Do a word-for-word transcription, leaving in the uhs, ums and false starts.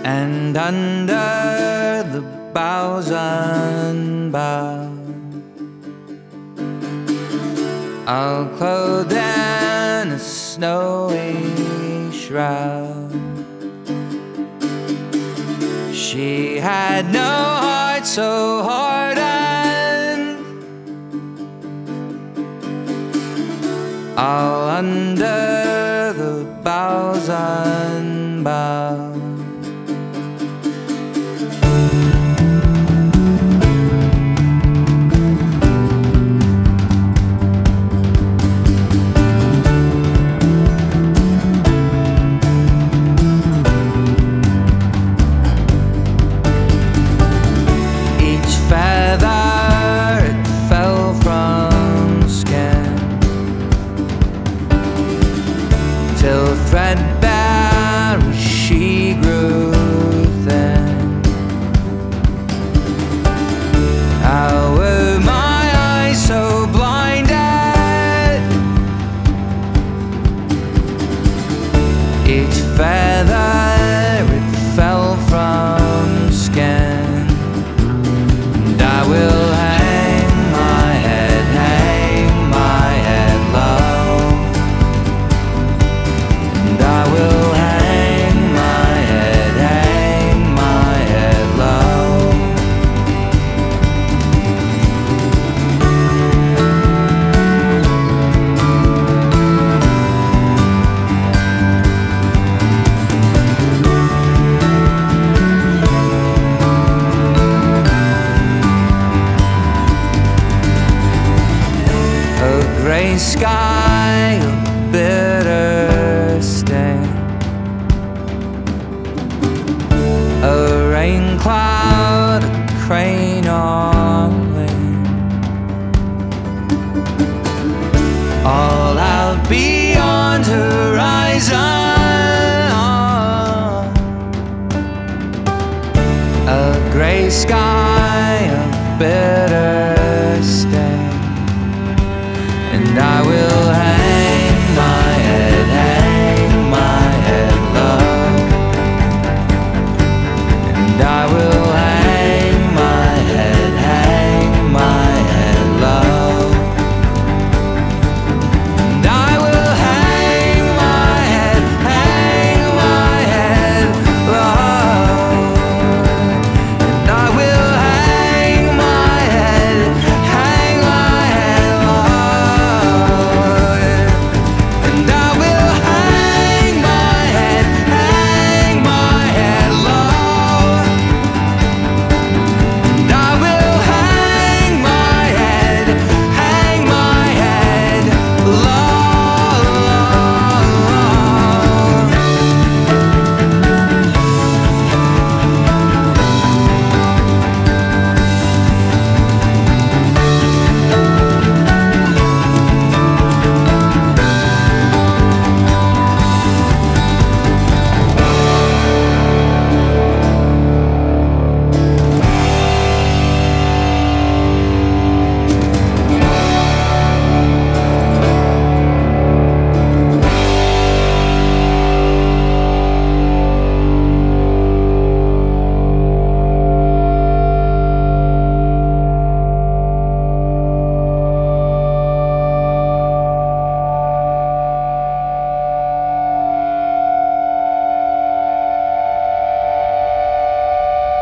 and under the boughs unbowed, all clothed in a snowy shroud. She had no heart so hardened, all under the boughs unbowed. Till threadbare she grew thin. How were my eyes so blinded? Each feather it fell from skin. And I will hang my head, hang my head low. I will hang my head, hang my head low. A gray sky, a bitter stain, a rain cloud, a crane on wing, all out beyond horizon. A gray sky, a bitter